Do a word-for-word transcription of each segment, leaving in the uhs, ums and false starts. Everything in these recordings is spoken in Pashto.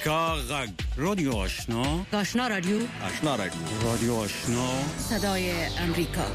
امریکا غږ رادیو آشنا آشنا رادیو آشنا رادیو رادیو آشنا صدای امریکا.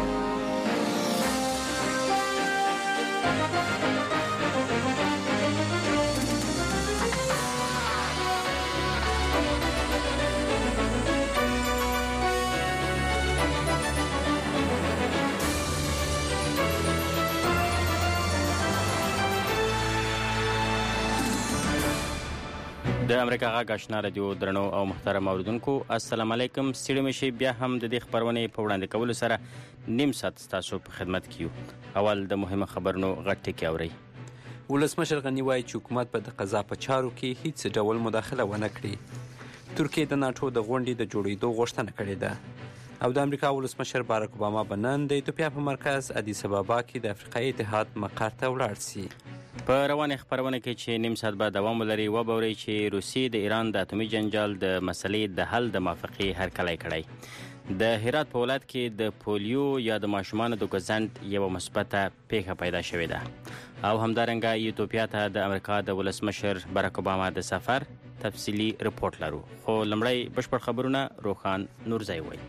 د امریکا غږ آشنا رادیو درنو او محترم اوریدونکو السلام علیکم. ستړي مشي بیا هم د دې خبرونه په وړاندې کولو سره نیم ساعت تاسو په خدمت کیو. اول د مهمه خبرونو غټ ټکی اوري. ولسمشر غنی وایي چې حکومت به د قضا په چارو کې هیڅ ډول مداخله ونه کړي. ترکیه د ناتو د غونډې د جوړېدو غوښتنه کړې ده او د امریکا ولسمشر بارک اوباما به نن د ایتوپیا په مرکز ادیس ابابا کې د افریقایي اتحاد مقر ته ولاړ شي. په روانه خبرونه کې چې نیم ساعت بعد دوام ولري و بوري چې روسیې د ایران د اتومي جنجال د مسلې د حل د موافقې هرکلی کړی. د هرات په ولایت کې د پولیو یا د ماشومانو د ګزند یو مثبته پیښه پیدا شوې ده او همدارنګه ایتوپیا ته د امریکا د ولسمشر بارک اوباما د سفر تفصیلی رپورت لرو. خو لمړی بشپړ خبرونه روخان نورزی وایي.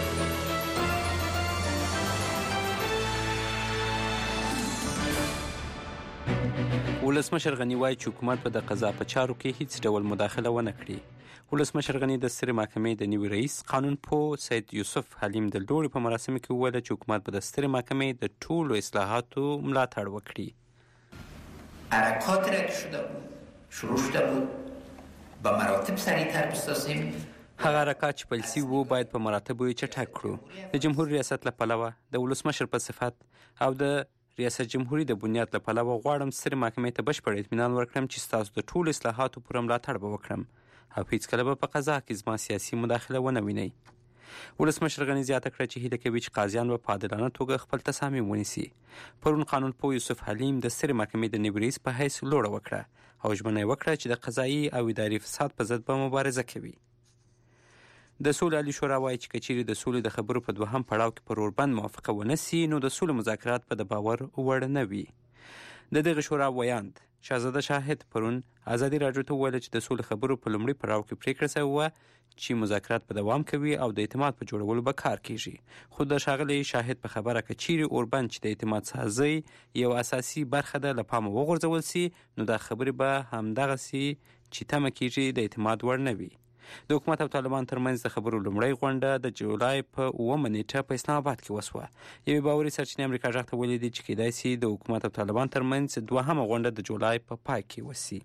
ولسمشر غنی وایي چې حکومت به د قضا په چارو کې هیڅ ډول مداخله ونه کړي. ولسمشر غنی د سترې محکمې د نوي رئیس قانون پوه سید یوسف حلیم د لوړې په مراسمو کې وویل چې حکومت به د سترې محکمې د ټولو اصلاحاتو ملاتړ وکړي. حرکات را که شده بود شروع شده بود با مراتب سریعتر بسازیم. هغه حرکات چې پیل سوي وو باید په مراتبو یې چټک کړو. د جمهور ریاست له پلوه د ولسمشر په صفت او د ریاست جمهوریت د بنیاد له پلوه غواړم سترې محکمې ته بشپړ اطمینان ورکړم چې ستاسو د ټولو اصلاحاتو پوره ملاتړ به وکړم او هیڅکله به په قضا کې زما سیاسي مداخله ونه وینئ. ولسمشر غني زیاته کړه چې هیله کوي چې قاضیان به په عادلانه توګه خپل تصامیم ونیسي. پرون قانون پوه یوسف حلیم د سترې محکمې د نوي رئیس په حیث لوړه وکړه او ژمنه یې وکړه چې د قضایي او اداري فساد په ضد به مبارزه کوي. د سولې عالي شورا وایي چې که چیرې د سولې د خبرو په دوهم پړاو کې پر اوربند موافقه ونه سي نو د سولې مذاکرات به د باور وړ نه وي. د دغه شورا ویاند شهزاده شاهد پرون ازادي راډیو ته وویل چې د سولې خبرو په لومړي پړاو کې پریکړه شوې وه چې مذاکرات په دوام کوي او د اعتماد په جوړولو به کار کیږي. خو د ښاغلي شاهد په خبره که چیرې اوربند چې د اعتماد سازۍ یو اساسي برخه ده له پامه وغورځول سي نو دا خبرې به همدغسې چې تمه کیږي د اعتماد وړ نه وي. د حکومت او طالبان ترمنځ د خبرو لومړۍ غونډه د جولای په اوومه نیټه په اسلام آباد کې وسوه. یوې باوري سرچینې امریکا غږ ته ویلي دي چې کیدای سي د حکومت او طالبان ترمنځ دوهمه غونډه د جولای په پا پای کې وسي.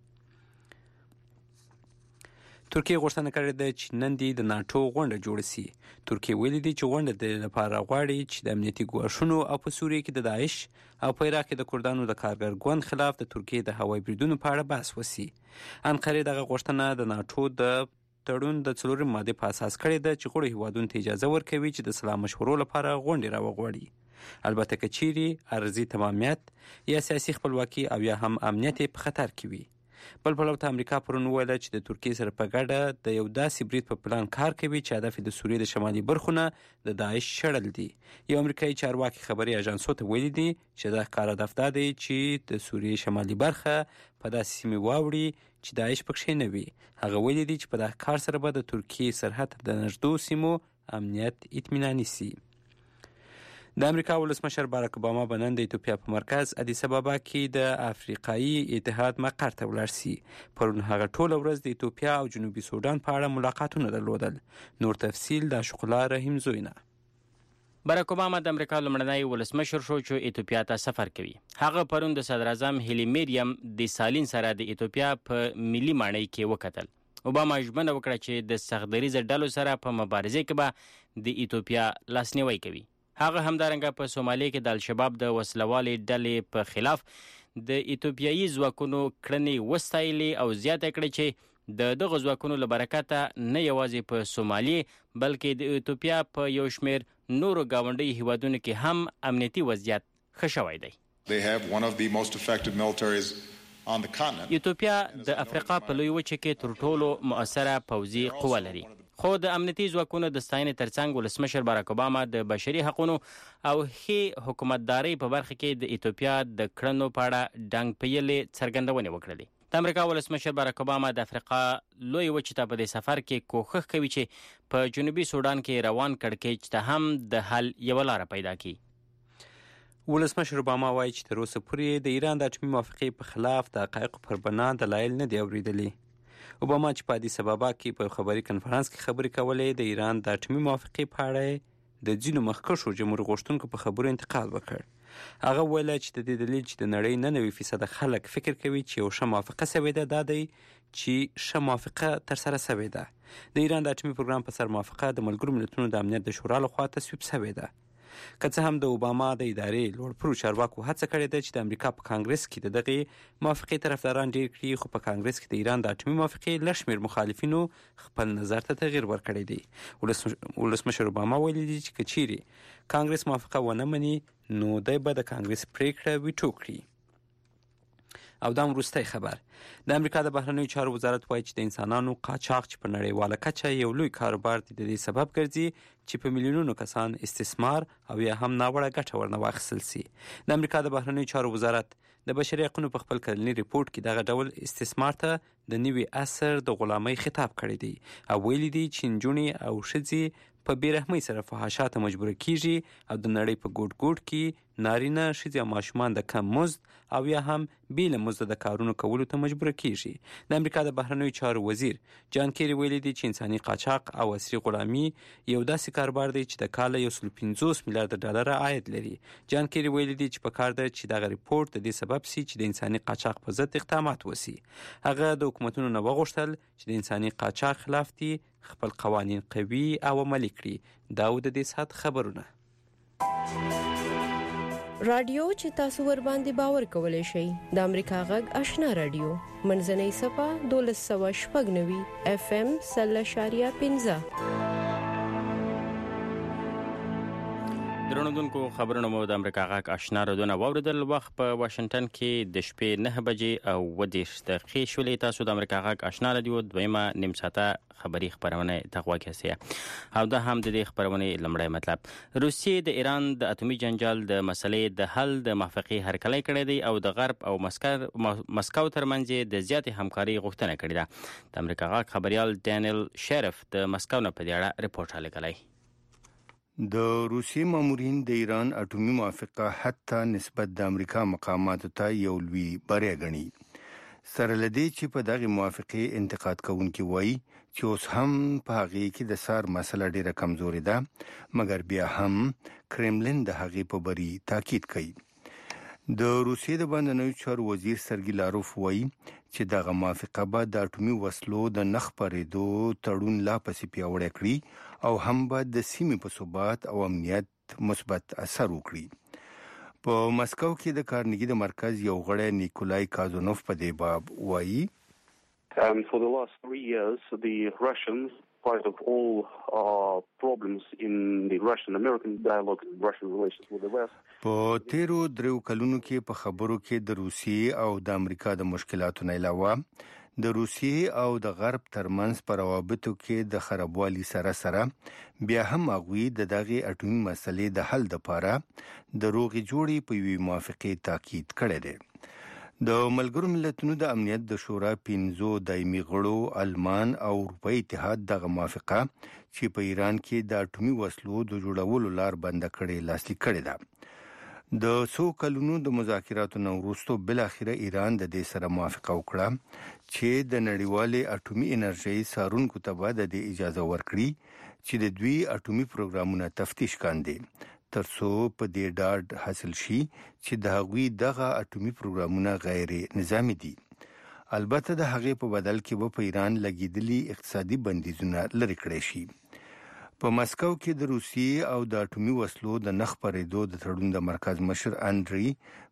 ترکیه غوښتنه کړې ده چې نن دې د ناټو غونډه جوړه سي. ترکیه ویلي دي چې غونډه د لپاره غواړي چې د امنیتي ګواښونو او په سوریه کې د داعش او په عراق کې د کردانو د کارګر ګوند خلاف د ترکیه د هوایي بریدونو په اړه بحث وسي. انقرې دغه غوښتنه د ناټو د تړون د څلورمې مادې په اساس کړې ده چې غړو هیوادونو ته اجازه ورکوي چې د سلا مشورو لپاره غونډې راوغواړي. البته که چیرې ارضي تمامیت یا سیاسي خپلواکي او یا هم امنیت په خطر کې وي. بل پلو ته امریکا پرون وویله چې د ترکیې سره په ګډه د یو داسې برید په پلان کار کوي چې هدف د سوریې د شمالي برخونه د داعش شړل دي. یو امریکایي چارواکي خبري اژانسو ته ویلي دي چې دا ښکاره هدف دا دی چې د سوریې شمالي برخه په داسې سیمې واوړي چې داعش پکښې نه وي. هغه ویلي دي چې په دغه کار سره به د ترکیې سرحد د نږدو سیمو امنیت اطمیناني سي. د امریکا ولسمشر بارک اوباما به نن د ایتوپیا په مرکز ادیس ابابا کې د افریقایي اتحاد مقر ته ولاړ سي. پرون هغه ټوله ورځ د ایتوپیا او جنوبي سودان په اړه ملاقاتونه درلودل. نور تفصیل د شغلا رحیم زوینه. بارک اوباما د امریکا لومړنی ولسمشر شو چې ایتوپیا ته سفر کوي. هغه پرون د صدر اعظم هیلی میریم د سالین سره د ایتوپیا په ملي ماڼۍ کې وکتل. اوباما ژمنه وکړه چې د سختدریزه ډلو سره په مبارزه کې به د ایتوپیا لاسنیوی کوي. هغه همدارنګه په سومالیا کې د الشباب د وسلوالې ډلې په خلاف د ایتوپیایي ځواکونو کړنې وستایلې او زیاته کړې چې د دغه ځواکونو له برکته نه یوازې په سومالیا بلکې د ایتوپیا په یو شمېر نورو ګاونډي هیوادونو کې هم امنیتي وضعیت ښه شوی دی. They have one of the most effective militaries on the continent. ایتوپیا د افریقا په لوی وچه کې تر ټولو مؤثره پوځي قوه لري. خو د امنیتي ځواکونو د ستاینې ترڅنګ ولسمشر بارک اوباما د بشري حقوقو او ښې حکومتدارۍ په برخه کې د ایتوپیا د کړنو په اړه ډنګ پیلې څرګندونې وکړلې. د امریکا ولسمشر باراک اوباما د افریقا لوی وچې ته په دې سفر کې کوښښ کوي چې په جنوبي سودان کې روان کړکېچ ته هم د حل یوه لاره پیدا کړي. ولسمشر اوباما وایي چې تر اوسه پورې د ایران د اټومي موافقې په خلاف د حقایقو پر بنا دلایل نه دي اورېدلي. اوباما چې په ادیس ابابا کې په خبري کنفرانس کې خبرې کولې، د ایران د اټومي موافقې په اړه د ځینو مخکښو جمهور غوښتونکو په خبرو انتقاد وکړ. هغه ویل چې د دې دلیل چې د نړۍ نه نوي فیصده خلک فکر کوي چې یو ښه موافقه سوې ده دا دی چې ښه موافقه ترسره سوې ده. د ایران د اټومي پروګرام په سر موافقه د ملګرو ملتونو د امنیت د شورا لخوا تصویب سوې ده. که څه هم د اوباما د ادارې لوړپوړو چارواکو هڅه کړې ده چې د امریکا په کانګرس کې د دغې موافقې طرفداران ډېر کړي، خو په کانګرس کې د ایران د اټومي موافقې لږ شمېر مخالفینو خپل نظر ته تغییر ورکړی دی. ولسمشر اوباما ویلي دي چې که چیرې کانګرس موافقه ونه مني نو دی به د کانګرس پریکړه ویټو کړي. او دا وروستی خبر. د امریکا د بهرنیو چارو وزارت وایي چې د انسانانو قاچاق چې په نړیواله کچه یو لوی کاروبار دی، د دې سبب ګرځي چې په میلیونونو کسان استثمار او یا هم ناوړه ګټه ورنه واخیستل سي. د امریکا د بهرنیو چارو وزارت د بشري حقونو په خپل کلني ریپورت کې دغه ډول استثمار ته د نوي عصر د غلامۍ خطاب کړی دی او ویلي دی چې نجونې او ښځې په بېرحمۍ سره فحاشا ته مجبوره کیږي او د نړۍ په ګوټ ګوټ کې نارینه، ښځې او ماشومان د کم مزد او یا هم بې له مزده د کارونو کولو ته مجبوره کیږي. د امریکا د بهرنیو چارو وزیر جان کیری ویلي دی چې انساني قاچاق او عصري غلامي یو داسې کاروبار دی چې د کاله یو سل پنځوس میلیارډ ډالره عاید لري. جان کیری ویلي دی چې په کار ده چې دغه ریپورت د دې سبب سي چې د انساني قاچاق په ضد اقدامات وسي. هغه د حکومتونو نه وغوښتل چې د انساني قاچاق خلاف دي خپل قوانین قوي او عملي کړي. دا و د دې ساعت خبرونه. رادیو چې تاسو ور باندې باور کولای شئ د امریکا غږ آشنا رادیو منځنۍ صفه دولس سوه شپږ نوي اف ام سل اشاریه پنځه. درنودونکو خبرونه مو د امریکا غږ آشنا رادیو واوریدل. وخت په واشنگټن کې د شپې نه بجې او اووه دېرش دقیقې شولې. تاسو د امریکا غږ آشنا رادیو دویمه نیم ساعته خبري خبرونه ته غوږ کړئ او دا هم د دې خبرونې لمړی مطلب. روسیې د ایران د اټومي جنجال د مسلې د حل د موافقې هرکلی کړی دی او د غرب او مسکو ترمنځ د زیاتې همکاري غوښتنه کړې ده. د امریکا غږ خبريال ډانیل شریف د مسکو نه په دې اړه ریپورت رالیږلی. د روسیې مامورین د ایران اټومي موافقه حتی نسبت د امریکا مقاماتو ته یو لوی بریا ګڼي. سره لدی چې په دغه موافقې انتقاد کوونکي وایي چې اوس هم په هغې کې د سار مسله ډیره کمزوري ده، مګر بیا هم کرملین د هغې په بری تاکید کوي. د روسیې د بهرنیو چارو وزیر سرګی لاروف وایي چې دغه موافقه به د اټومي وسلو د نه خپرېدو تړون لا پسې پیاوړی کړي او هم به د سیمې په ثبات او امنیت مثبت اثر وکړي. په مسکو کې د کارنګي د مرکز یو غړی نیکولای کازونوف په دې باب وایي And for the last three years, the Russians, part of all uh, problems in the Russian-American dialogue and Russian relations with the West. په تیرو دریو کلونو کې په خبرو کې د روسیې او د امریکا د مشکلاتو نه علاوه د روسیې او د غرب ترمنځ په روابطو کې د خرابوالي سره سره بیا هم هغوی د دغې اټومي مسلې د حل دپاره د روغې جوړې په یوې موافقې تاکید کړی دی. د ملګرو ملتونو د امنیت د شورا پنځو دایمي غړو آلمان او اروپایي اتحاد دغه موافقه چې په ایران کې د اټومي وسلو د جوړولو لار بنده کړې لاسلیک کړې ده. د څو کلونو د مذاکراتو نه وروسته بالاخره ایران د دې سره موافقه وکړه چې د نړیوالې اټومي انرژۍ څارونکو ته به د دې اجازه ورکړي چې د دوی اټومي پروګرامونه تفتیش کاندي ترڅو په دې ډاډ حاصل شي چې د هغوی دغه اټومي پروګرامونه غیر نظامي دي. البته د هغې په بدل کې به په ایران لګېدلي اقتصادي بندیزونه لرې کړی شي. په مسکو کې د روسیې او د اټومي وسلو د نه خپرېدو د تړون د مرکز مشر اندری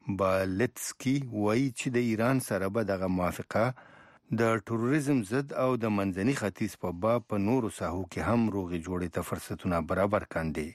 بالتسکي وایي چې د ایران سره به دغه موافقه د تروریزم ضد او د منځني ختیځ په باب په نورو ساحو کې هم روغې جوړې ته فرصتونه برابر کاندي.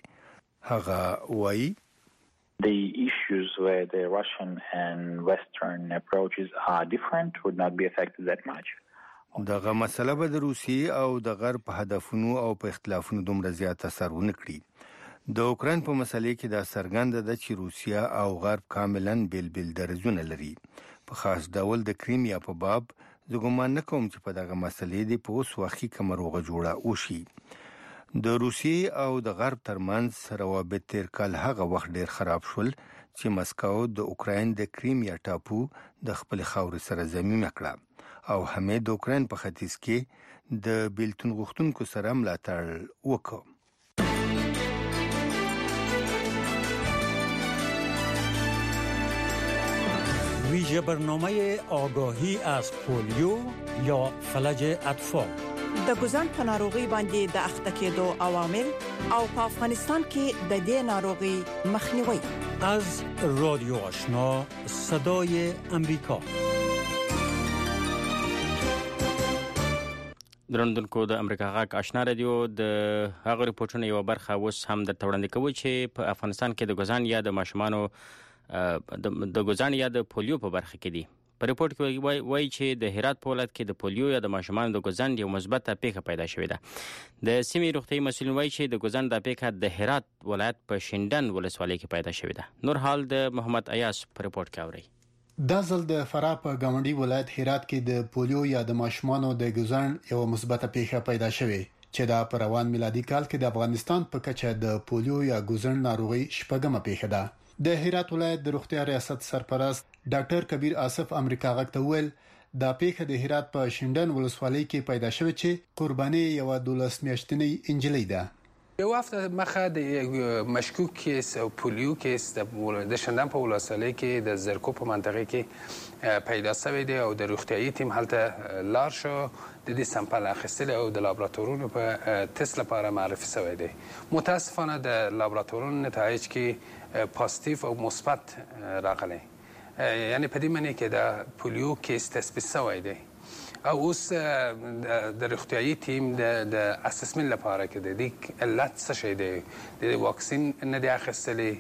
هغه وایي The issues where the Russian and Western approaches are different would not be affected that much. دغه مسله به د روسیې او د غرب په هدفونو او په اختلافونو دومره زیات اثر ونه کړي. د اوکراین په مسلې کې دا څرګنده ده چې روسیه او غرب کاملا بیل بیل درزونه لري. په خاص ډول د کریمیا په باب زه ګومان نه کوم چې په دغه مسلې د په اوس وخت کې کومه روغه جوړه وشي. د روسیې او د غرب ترمنځ روابط تیر کال هغه وخت ډیر خراب شول چې مسکو د اوکراین د کریمیا ټاپو د خپل خاورې سره ضمیمه کړه او هم د اوکراین په ختیځ کې د بیلتون غوښتونکو سره ملاتړ وکړ. ویژه برنامه آگاهی از پولیو یا فلج اطفال د ګوزن په ناروغي باندې د اخته کېدو عوامل او په افغانستان کې د دې ناروغي مخنیوي. از رادیو آشنا صدای امریکا. درنوونکو د امریکا غاک آشنا رادیو د هغه ریپورتونو یو برخه اوس هم د توړاندې کوي چې په افغانستان کې د ګوزن یا د ماشومانو د ګوزن یا د پولیو په برخه کې دي. په ریپورت کې وایي وای چې د هرات په ولایت کې د پولیو یا د ماشومانو د ګوزن یو مثبته پیښه پیدا شوې ده. د سیمې روغتیايي مسؤلین وایي چې د ګوزن د پیښه د هرات ولایت په شینډن ولسوالۍ کې پیدا شوې ده. نور حال د محمد ایاس په ریپورت کې اوري. دا ځل د فراه په گاونډي ولایت هرات کې د پولیو یا د ماشومانو د ګوزن یو مثبته پیښه پیدا شوې چې دا په روان میلادي کال کې د افغانستان په کچه د پولیو یا ګوزن ناروغي شپږمه پیښه ده. د هرات ولایت د روغتیا ریاست سرپرست ډاکټر کبیر آصف امریکا غږ ته ویل دا پیښه د هرات په شینډن ولسوالۍ کې پیدا شوه چې قرباني یو دولس میاشتنۍ انجلۍ ده. یو هفته مخه د مشکوک کیس او پولیو کیس د شینډن په ولسوالۍ کې د زرکو په منطقه کې پیدا شوی دی او د روغتیايي تیم هلته لار شو د دې سمپل اخیستل او د لابراتورونو په تست لپاره معرفي شوی دی. متاسفانه د لابراتورونو نتایج کې پازیتیو او مثبت راغلی، یعنی په دې معنی کې د پولیو کیس تثبیت شوی دی او اوس د روغتیايي تیم د اسسمنت لپاره کې د دې علت څه شی دی، د واکسین نه دی اخیستلی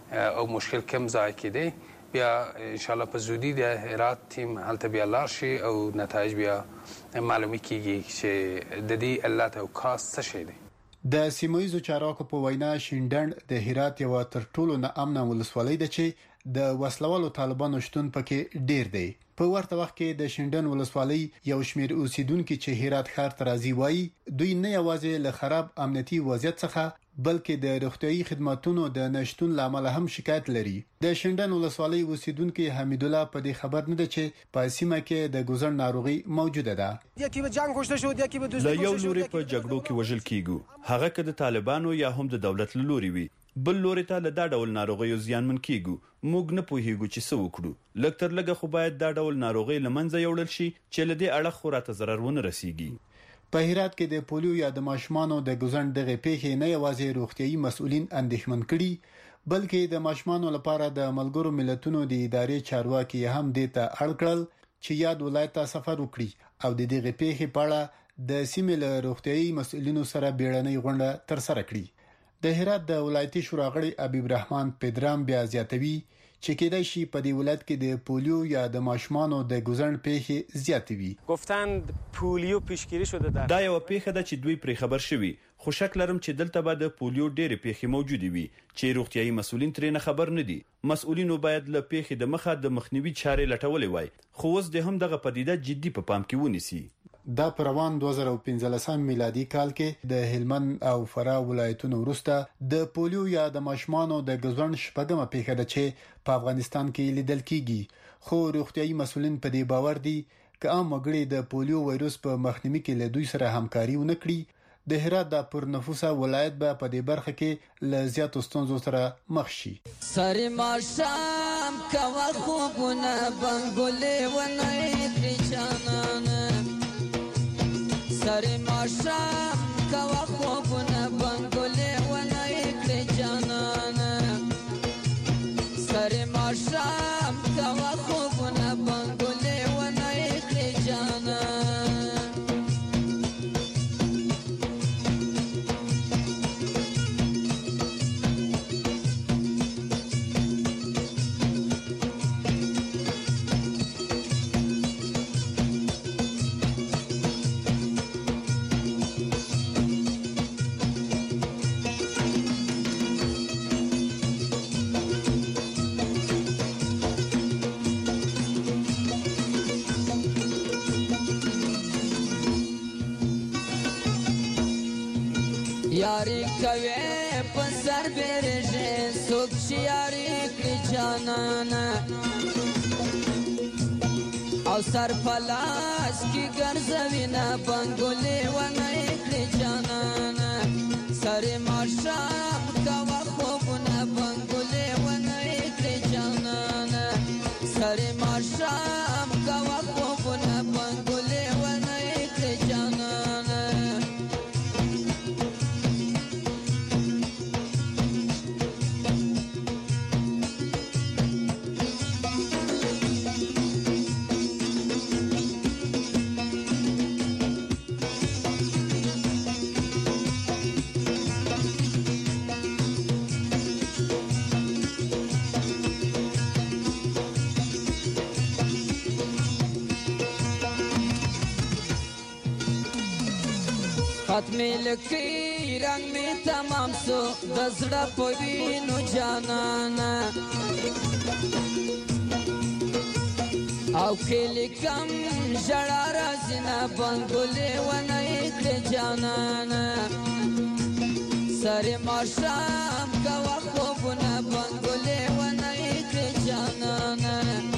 او مشکل کم ځای کې دی. بیا ان شاء الله په زودی د هرات تیم هلته بیا لار شي او نتایج بیا معلومه کیږي چې د دې علت او کاس څه شی دی. د سیمایي چارواکو په وینا شینډن د هرات یو تر ټولو نه امن ولسوالۍ ده چې د وسلوالو طالبانو شتون پکې ډیر دی. په ورته وخت کې د شینډن ولسوالۍ یو شمېر اوسیدونکو چې هرات ښار ته راځي وایي دوی نه یوازې له خراب امنیتي وضعیت څخه بلکې د روغتیايي خدماتونو د نشټون لامل هم شکایت لري. د شینډن ولسوالۍ اوسیدونکو حمید الله په دې خبر نه ده چې په سیمه کې د ګوزن ناروغي موجوده ده. یکی به جنگ کشته شو، یکی به دوستي له یو لوري په جګړو کې وژل کیږي، هغه که د طالبانو یا هم د دولت لوري وي، بل لوري ته له دا ډول ناروغیو زیانمن کیږي. موږ نه پوهیږو چې څه وکړو. لکتر لګه خو باید دا ډول ناروغي لمنځه یوړل شي چې له دې اړه خو راته ضرر ونه رسیږي. په هرات کې د پولیو یا د ماشومانو د ګوزن دغه پیښې نه یوازې روغتیايي مسؤلین اندېښمن کړي بلکې د ماشومانو لپاره د ملګرو ملتونو د ادارې چارواکي هم د ته اړ کړل چې یاد ولایت ته سفر وکړي او د دغه پیښې په اړه د سیمې له روغتیايي مسؤلینو سره بیړنۍ غونډه تر سره کړي. د هرات د ولایتي شورا غړي حبیب رحمان پدرام بیا زیاتوي چې کېدای شي په دې ولایت کې د پولیو یا د ماشومانو د ګوزن پیښې زیاتې وي. گفتند پولیو پیشگیری شده ده. دا یو پیښه ده چې دوی پرې خبر شوي، خو شک لرم چې دلته به د پولیو ډېرې پیښې موجودې وي چې روغتیايي مسؤلین ترې نه خبر نه دي. مسؤلینو باید له پیښې د مخه د مخنیوي چارې لټولې وای، خو اوس د هم دغه پدیده جدي په پام کې ونیسي. دا په روان دوه زره پنځلسم میلادي کال کې د هلمند او فراه ولایتونو وروسته د پولیو یا د ماشومانو د ګوزن شپږمه پیښه ده چې په افغانستان کې لیدل کیږي. خو روغتیايي مسؤلین په دې باور دي چې عام وګړي د پولیو وایروس په مخنیوي کې له دوی سره همکاري ونه کړي، د هرات د پرنفوسه ولایت به په دې برخه کې له زیاتو ستونزو سره مخ شي. سری ماشام کوا خوبونه بنګولې ونې پریچانانه سری ماشام کوا خوبونه بنګولې ونې پریچانانه سری ماشام کوا خوبونه بنګولې ونې پریچانانه یاری کوي په سر بیرږي څوک چې یاری کړي جانانه او سر پلاس کی ګرځوي نه بنګولې ونه کړي جانانه سر ماشام کوا خوبونه بنګولې ونه کړي جانانه سر ماشام کوا خوبونه بنګولې ونه کړي جانانه ختمی لکی رنگ می تمام سو دزڑا پوینو جانانا او کلی کم جڑا رازینا بنگولی ونایت جانانا سر ماشام کوا خوبونا بنگولی ونایت جانانا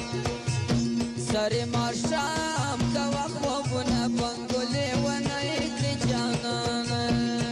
سر ماشام کوا خوبونا بنگولی ونایت جانانا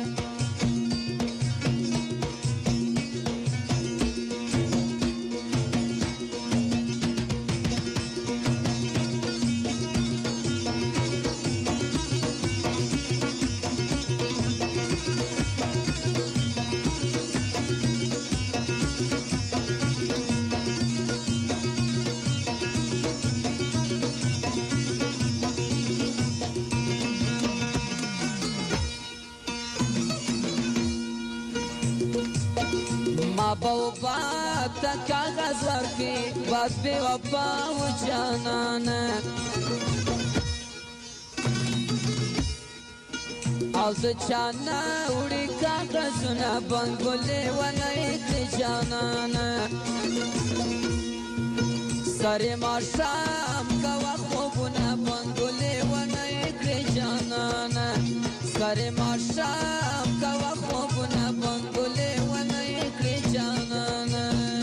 بابا تکا غزر کی بات بے وفا و جانانا او د چانا وړي کاغذونه بنګولې ونایت جانانا سر ماشام کوا خوبونه بنګولې ونایت جانانا سر ماشام کوا خوبونه بنګولې ونایت جانانا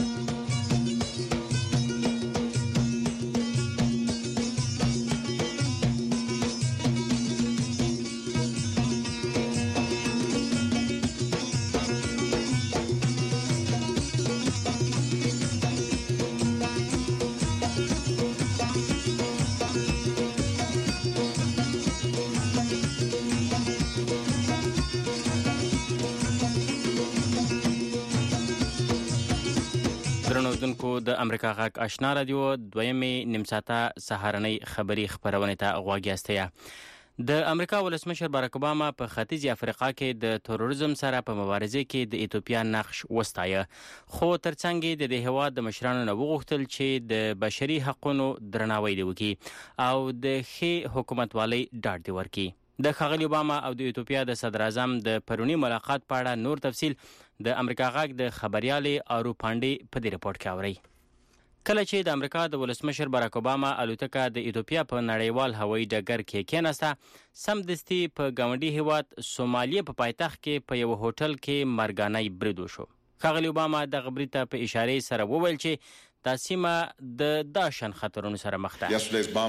درنوزونکو د امریکا غاک آشنا رادیو دویمې نیمساته سهارنۍ خبري خبرونه ته غواګیاستیا د امریکا ولسمشر باراک اوباما په ختیځ افریقا کې د تروریزم سره په مبارزه کې د ایتوپیا نقش وستایه خو ترڅنګ د دې هواد د مشرانو نه وغوښتل چې د بشري حقوقو درناوی وکړي او د ښې حکومتوالۍ ډاډ ورکړي د ښاغلي اوباما او د ایتوپیا د صدر اعظم د پرونی ملاقات په اړه نور تفصیل د امریکا غاک د خبريالي آرو پانډي په دې رپورت کې اوري کله چې د امریکا د ولسمشر باراک اوباما الوتکه د ایتوپیا په نړیوال هوایي ډګر کې کېناسته سمدستي په ګاونډي هیواد سومالیه په پایتخت کې په یو هوټل کې مرګانه برید وشو ښاغلي اوباما د غبري ته په اشاره سره وویل چې دا سیمه د داشن خطرونو سره مخ ده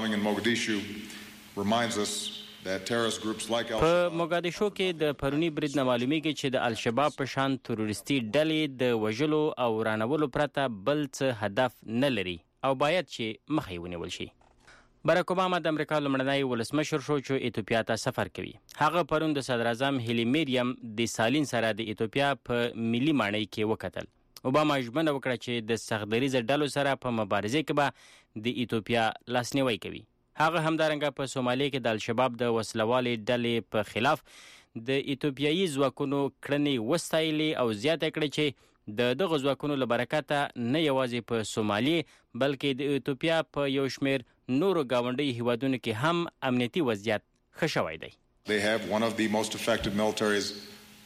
په موګادیشو کې د پرونی برید نه معلومیږي چې د الشباب په شان تروریستي ډلې د وژلو او رانولو پرته بل څه هدف نه لري او باید چې مخه یې ونیول شي باراک اوباما د امریکا لومړنی ولسمشر شو چې ایتوپیا ته سفر کوي هغه پرون د صدر اعظم هیلی میریم د سالین سره د ایتوپیا په ملي ماڼۍ کې وکتل اوباما ژمنه وکړه چې د سختدریزه ډلو سره په مبارزه کې به د ایتوپیا لاسنیوي کوي هغه همدارنګه په سومالیه کې د الشباب د وسلوالې ډلې په خلاف د ایتوپیایي ځواکونو کړنې وستایلې او زیاته کړې چې د دغه ځواکونو له برکته نه یوازې په سومالیه بلکې د ایتوپیا په یو شمېر نورو ګاونډي هیوادونو کې هم امنیتي وضعیت ښه شوی دی. They have one of the most effective militaries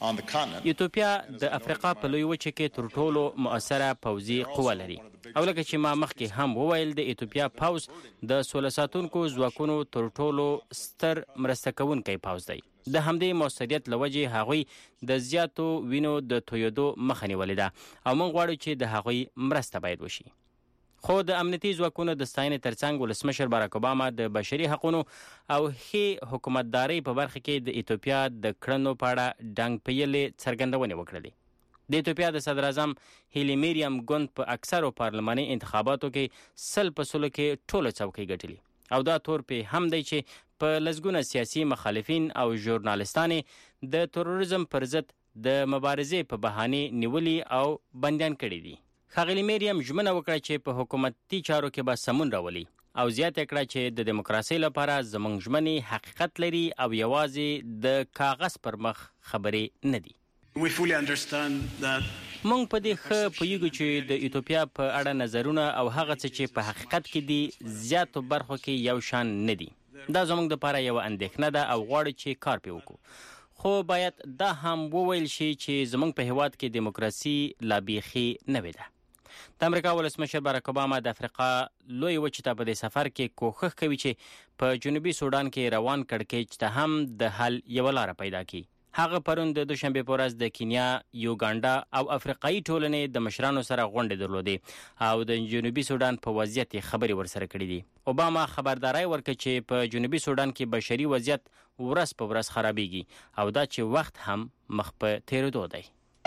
on the continent. ایتوپیا د افریقا په لوی وچه کې تر ټولو مؤثره پوځي قوه لري او لکه چې ما مخکې هم وویل د ایتوپیا پوځ د سوله ساتونکو ځواکونو تر ټولو ستر مرسته کوونکی پوځ دی. د همدې موثریت له وجې هغوی د زیاتو وینو د تویدو مخه نیولې ده او موږ غواړو چې د هغوی مرسته باید وشي. خو د امنیتي ځواکونو د ستاینې ترڅنګ ولسمشر باراک اوباما د بشري حقوقو او ښې حکومتدارۍ په برخه کې د ایتوپیا د کړنو په اړه ډنګ پیلې څرګندونې وکړلې. د ایتوپیا د صدر اعظم هیلی میریم ګوند په اکثرو پارلماني انتخاباتو کې سل په سلو کې ټوله څوکۍ ګټلې او دا تور په هم دی چې په لسګونه سیاسي مخالفین او ژورنالستانې د تروریزم پر ضد د مبارزې په بهانې نیولي او بندیان کړي دي. ښاغلي میریم ژمنه وکړه چې په حکومتي چارو کې به سمون راولي او زیاته کړه چې د دیموکراسۍ لپاره زموږ ژمنې حقیقت لري او یوازې د کاغذ پر مخ خبرې نه دي. We fully understand that موږ په دې ښه پوهیږو چې د ایتوپیا په اړه نظرونه او هغه څه چې په حقیقت کې دي زیاتو برخو کې یو شان نه دي. دا زموږ لپاره یو اندېښنه ده او غواړو چې کار پرې وکړو. خو باید دا هم وویل شي چې زموږ په هیواد کې دیموکراسي لا بیخي نوې ده. د امریکا ولسمشر باراک اوباما د افریقا لوی وچې ته په دې سفر کې کوښښ کوي چې په جنوبي سودان کې روان کړکېچ ته هم د حل یوه لاره پیدا کړي. هغه پرون د دوشنبې په ورځ د کینیا، یوګانډا او افریقایي ټولنې د مشرانو سره غونډې درلودې او د جنوبي سودان په وضعیت خبرې ورسره کړې دي. اوباما خبرداري ورکړه چې په جنوبي سودان کې بشري وضعیت ورځ په ورځ خرابېږي او دا چې وخت هم مخ په تېرېدو دی.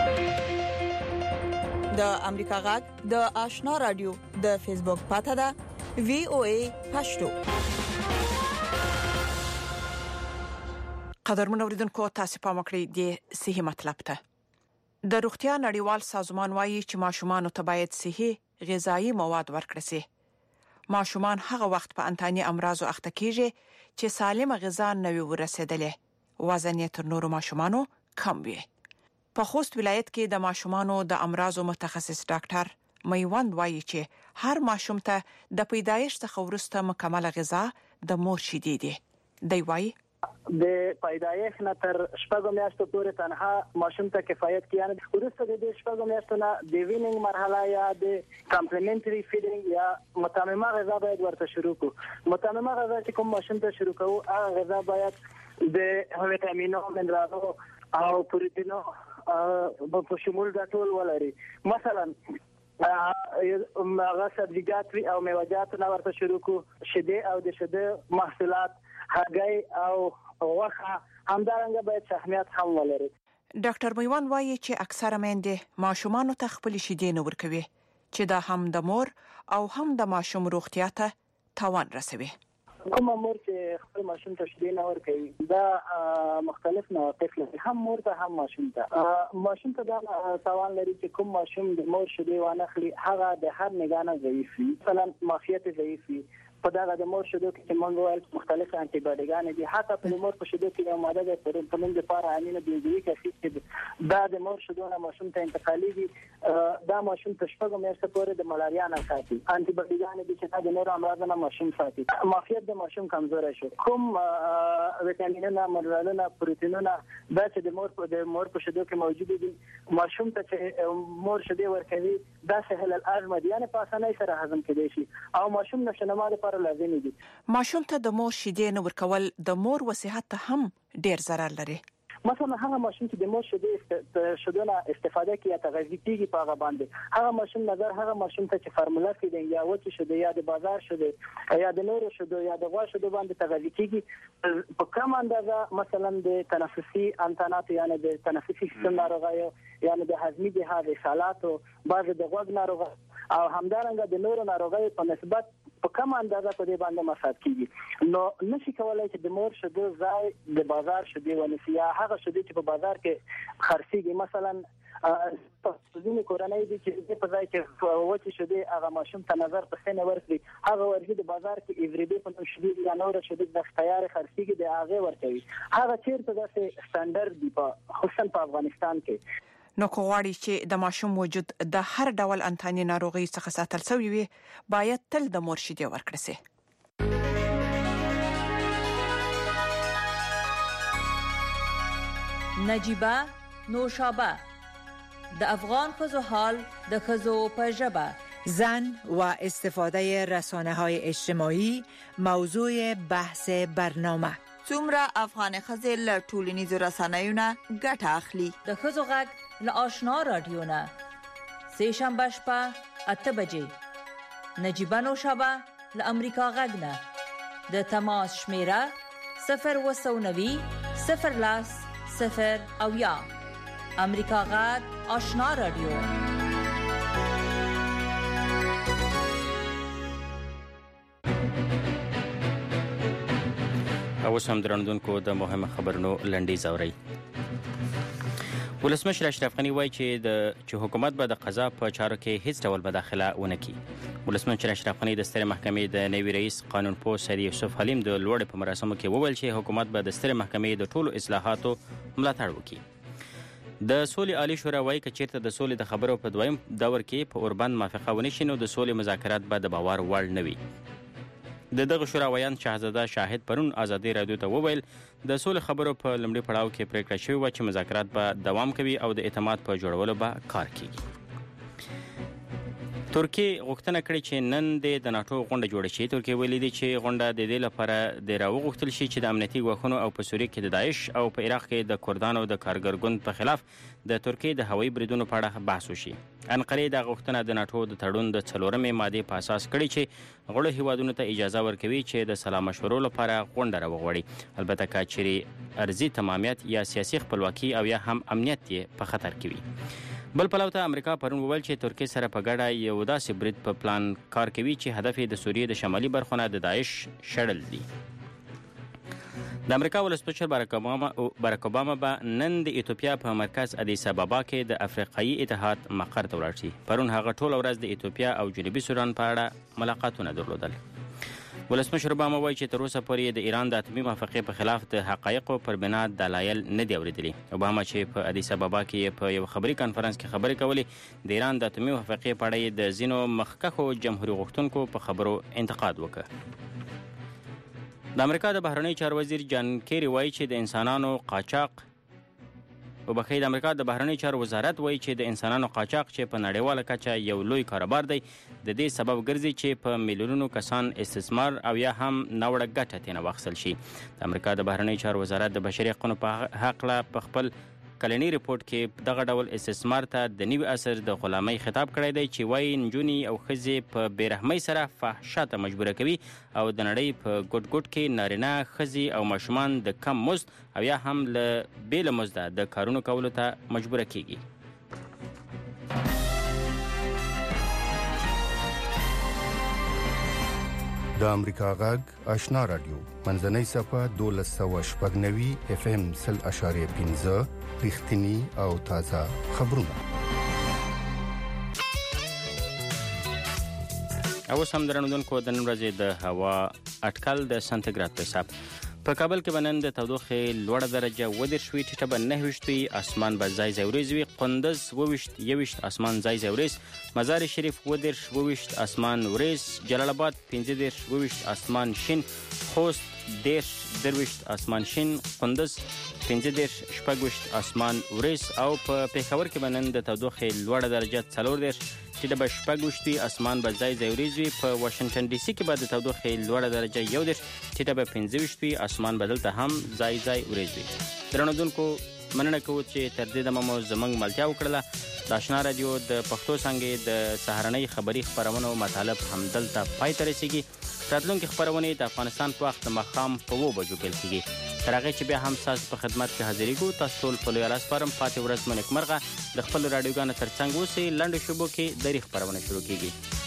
د امریکا غږ د آشنا رادیو د فیسبوک پاته ده وی او ای پښتو. قدرمن اوریدونکو تاسو په مکړی د صحي مطلب ته د روغتیا نړیوال سازمان وایي چې ماشومان ته باید صحي غذایی مواد ورکړل شي. ماشومان هغه وخت په انتاني امراضو اخته کیږي چې سالمه غذا نه وي ورسېدلې، وزن یې تر نورو ماشومانو کم وي. په خوست ولایت کې د ماشومانو د امراضو متخصص ډاکټر میوند وایي چې هر ماشوم ته د پیدایښت څخه وروسته مکمل غذا د مور شیدې دي. دی وایي د پیدایښت نه تر شپږو میاشتو پورې تنها ماشوم ته کفایت کوي. یعنی وروسته د دې شپږو میاشتو نه د وینینګ مرحله یا د کمپلیمنټري فیډینګ یا متممه غذا باید ورته شروع کړو. متممه غذا چې کوم ماشوم ته شروع کوو هغه غذا باید د ویټامینو، منرالو او پروتینو په شمول د ټول ولري. مثلا هغه سبزیجات او میوه‌جات نه ورته شروع کو، شیدې او د شیدې محصولات، هګۍ او غوښه همدارنګه باید سهمیت هم ولري. ډاکټر میوان وایي چې اکثره میندې ماشومان ته خپل شیدې نه ورکوي چې دا هم د مور او هم د ماشوم روغتیا ته تاوان رسوي. کوم مور چې خپل ماشوم ته شیدې نه ورکوي دا مختلف نواقص لري، هم مور ته هم ماشوم ته. ماشوم ته دا تاوان لري چې کوم ماشوم د مور شیدې وانخلي هغه د هر نگاه ضعیف وي، مثلا معافیت ضعیف وي. په دغه د مور شیدو کې چې موږ وایل مختلف انټي باډیګان دي، حتی په مور په شیدو کې یو ماده ده چې په موږ لپاره امینو بیوزویک اسید چې دا د مور شیدو نه ماشوم ته انتقالېږي. دا ماشوم ته شپږ میاشتې پورې د ملاریا نه ساتي. انټي باډیګان دي چې دا د نورو امراضو نه ماشوم ساتي. معافیت د ماشوم کمزوری شو. کوم ویټامینونه، منرالونه، پروتینونه دا چې د مور په د مور په شیدو کې موجود دي ماشوم ته چې مور شیدې ورکوي دا سهل الهضم دي، یعنی په اسانۍ سره هضم کېدای شي او ماشوم نشنما لپاره لازمي دي. ماشوم ته د مور شیدې نه ورکول د مور و صحت ته هم ډیر ضرر لري. مثلا هغه ماشوم چې د مور شیدې شیدونه استفاده کوي یا تغذیه کوي په هغه باندې هغه ماشوم نظر هغه ماشوم ته چې فارمولا فیډینګ یا وچه شیدې یا د بازار شیدې یا د نورو شیدو یا د غوا شیدو باندې تغذیه کوي په کم اندازه، مثلا د تنفسي انتانات یعنی د تنفسي سیستم ناروغیو یعنی د هضمي جهاز، سالاتو، بعض د غوږ ناروغي او همدارنګه د نورو ناروغیو په نسبت په کم اندازه په دې باندې مساعد کیږي. نو نشي کولای چې د مور شیدو ځای د بازار شیدې ونیسي یا هغه شیدې چې په بازار کې خرڅيږي. مثلا په ځینې کورنۍ دي چې په ځای کې وچې شیدې هغه ماشوم ته نظر په سینه ورکړي هغه ورځي د بازار کې ایوریډي په نوم شیدې یا نور شیدې د تیار خرڅيږي د هغه ورکوي. هغه چیرته داسې سټانډرډ دی په خصوصا په افغانستان کې. نو کوغواړي چې د ماشوم وجود د هر ډول انتاني ناروغي څخه ساتل شوی وي باید تل د مور شیدې ورکړل شي. نجيبه نوشابه، د افغان ښځو حال د ښځو په ژبه، زن و استفاده رسانه های اجتماعی موضوع بحث برنامه. څومره افغان ښځې له ټولنیزو رسنیو نه ګټه اخلي؟ د ښځو غږ له آشنا رادیو نه سه شنبه شپه اته بجې، نجیبه نوشابه له امریکا غږ نه، د تماس شمیره صفر اوه سوه نوي صفر لس صفر اویا. امریکا غږ آشنا رادیو. اوس هم درنوونکو د مهمه خبرونو لنډیز اورئ. ولسمشر اشرف غني وایي چې د چې حکومت به د قضا په چارو کې هیڅ ډول مداخله ونه کړي. ولسمشر اشرف غني د سترې محکمې د نوي رئیس قانونپوه سید یوسف حلیم د لوړې په مراسمو کې وویل چې حکومت به د سترې محکمې د ټولو اصلاحاتو ملاتړ وکړي. د سولې عالی شورا وایي که چیرته د سولې د خبرو په دویم دور کې په اوربند موافقه ونه شي نو د سولې مذاکرات به د باور وړ نه وي. د دغه شورا ویاند شهزاده شاهد پرون ازادي رادیو ته وویل د سولې خبرو په لومړي پړاو کې پریکړه شوې وه چې مذاکرات به دوام کوي او د اعتماد په جوړولو به کار کیږي. ترکیه غوښتنه کړې چې نن د ناتو غونډه جوړه شي. ترکیه ویلي دی چې غونډه د دې لپاره د راوغوښتل شي چې د امنیتي ګواښونو او په سوریه کې د داعش او په عراق کې د کردانو د کارګر ګوند په خلاف د ترکیه د هوایي بریدونو په اړه بحث وشي. انقرې دا غوښتنه د ناتو د تړون د څلورمې مادې په اساس کړې چې غړو هیوادونو ته اجازه ورکوي چې د سلا مشورو لپاره غونډه راوغوړي، البته که چیرې ارضي تمامیت یا سیاسي خپلواکي او یا هم امنیت یې په خطر کې وي. بل پلو ته امریکا پرون وویل چې ترکیه سره په ګډه یو داسې برید په پلان کار کوي چې هدف یې د سوریې د شمالي برخو نه د داعش شړل دي. د امریکا ولسمشر باراک اوباما باراک اوباما به نن د ایتوپیا په مرکز ادیس ابابا کې د افریقایي اتحاد مقر ته ولاړ شي. پرون هغه ټوله ورځ د ایتوپیا او جنوبي سودان په اړه ملاقاتونه درلودل. ولسمشر اوباما وایي چې تر اوسه پورې د ایران د اتمي موافقې په خلاف د حقایقو پر بنا دلایل نه دي اورېدلي. اوباما چې په ادیس ابابا کې په یو خبري کانفرنس کې خبرې کولې د ایران د اتمي موافقې په اړه د ځینو مخکښو جمهوریت غوښتونکو په خبرو انتقاد وکړ. د امریکا د بهرنی چارو وزیر جان کیری وایي چې د انسانانو قاچاق او بخې د امریکا د بهرنی چارو وزارت وایي چې د انسانانو قاچاق چې په نړیواله کچه یو لوی کاروبار دی د دې سبب ګرځي چې په میلیونونو کسان استثمار او یا هم ناوړه ګټه ترې واخیستل شي. د امریکا د بهرنی چارو وزارت د بشري حقوقو په هکله په خپل کلنی ریپورت کې دغه ډول استثمار ته د نوي عصر د غلامۍ خطاب کړی دی چې وایي نجونې او ښځې په بېرحمۍ سره فحشا ته مجبوره کوي او د نړۍ په ګوټ ګوټ کې نارینه ښځې او ماشومان د کم مزد او یا هم له بې له مزده د کارونو کولو ته مجبوره کیږي. د امریکا غږ آشنا رادیو منځنۍ صفه دولس سوه شپږ نوي اف ام سل اشاریه پنځه رښتینی او تازه خبرونه. اوس هم درنوونکو د نن ورځې د هوا اټکل د سانتیګراد په حساب په کابل کې به نن د تودوخې لوړه درجه ودېرش وي، ټیټه به نهه ویشت وي، اسمان به ځای ځای وریځ وي، قندوز اوه ویشت یوویشت اسمان ځای ځای وریځ، مزار شریف اوه دېرش اوه ویشت اسمان وریځ، جلال آباد پنځه دېرش اوه ویشت اسمان شین، خوست دېرش درویشت اسمان شین، قندوز پنځه دېرش شپږ ویشت اسمان وریځ او په پېښور کې به نن د تودوخې لوړه درجه څلور دېرش ټیټه به شپږ ویشت وي، اسمان به ځای ځای وریځ وي. په واشنګټن ډي سي کې به د تودوخې لوړه درجه یو دېرش ټیټه به پنځه ویشت وي، اسمان به دلته هم ځای ځای وریځ وي. درنوونکو مننه کوو چې تر دې دمه مو زموږ ملتیا وکړله. د آشنا رادیو د پښتو څانګې د سهارنۍ خبري خپرونو مطالب همدلته پای ته رسیږي. راتلونکي خپرونې د افغانستان په وخت ماښام په اوو بجو پیل کیږي. تر هغې چې بیا هم ستاسو په خدمت کې حاضرېږو. تاسو ټول په لویه لاس سپارم. پاتې ورځ مو نیکمرغه. د خپلو راډیوګانو تر څنګ اوسئ. لنډو شیبو کې دري خپرونه شروع کیږي.